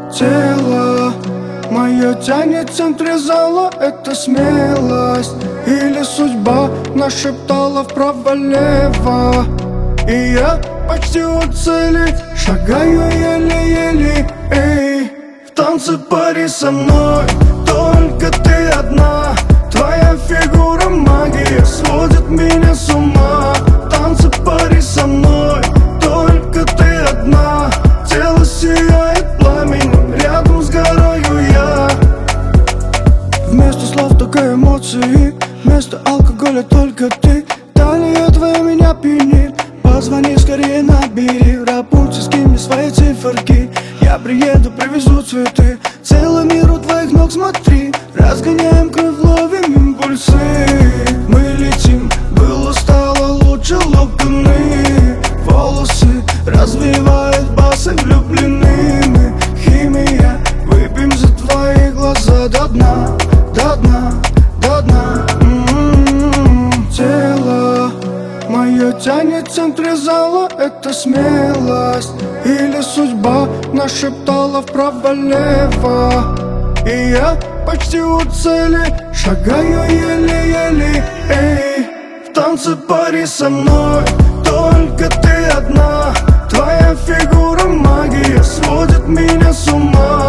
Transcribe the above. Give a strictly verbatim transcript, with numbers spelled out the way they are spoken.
Тело мое тянет в центре зала. Это смелость или судьба нашептала вправо-лево. И я почти у цели, шагаю еле-еле. Эй, в танце пари со мной, только ты одна. Твоя фигура магия сводит меня с ума. Танцы пари со мной, только ты одна. Тело сияет пламенем, рядом сгораю я. Вместо слов только эмоции, вместо алкоголя только ты. Талия твоя меня пьянит, позвони скорее, набери рапунцельскими свои циферки. Я приеду, привезу цветы, целый мир у твоих ног, смотри. Разгоняем кровь, ловим импульсы. Мы летим, было стало лучше, локоны. Волосы развивают басы, влюблены мы. Химия, выпьем за твои глаза до дна, до дна, до дна. М-м-м. Тело мое тянет в центре зала. Это смелость или судьба нашептала вправо-лево. И я почти у цели, шагаю еле-еле. Эй, в танце пари со мной, только ты одна. Твоя фигура магия сводит меня с ума.